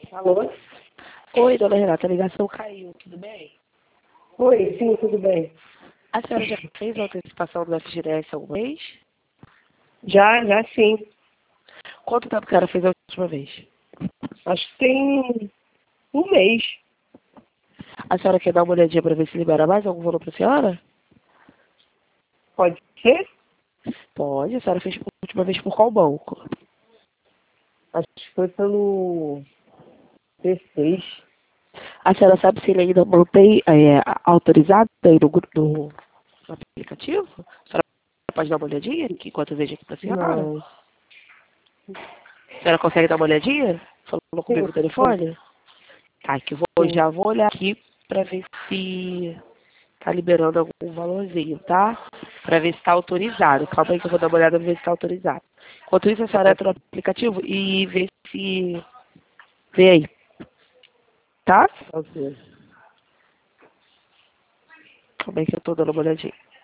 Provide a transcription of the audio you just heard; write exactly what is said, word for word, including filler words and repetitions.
Alô? Oi, dona Renata, a ligação caiu, tudo bem? Oi, sim, tudo bem. A senhora já fez a antecipação do F G D S alguma vez? Já, já sim. Quanto tempo que a senhora fez a última vez? Acho que tem um mês. A senhora quer dar uma olhadinha para ver se libera mais algum valor para a senhora? Pode ser? Pode, a senhora fez a última vez por qual banco? Acho que foi pelo P seis. A senhora sabe se ele ainda mantém é, autorizado aí no, gru- no, no aplicativo? A senhora pode dar uma olhadinha aqui, enquanto eu vejo aqui para a senhora? Não. A senhora consegue dar uma olhadinha? Falou comigo Sim, no telefone? Tá, que eu vou, sim. já vou olhar aqui para ver se tá liberando algum valorzinho, tá? Pra ver se tá autorizado. Calma aí que eu vou dar uma olhada pra ver se tá autorizado. Enquanto isso, a senhora entra no aplicativo e vê se... Vê aí, tá? Ok. Calma aí que eu tô dando uma olhadinha.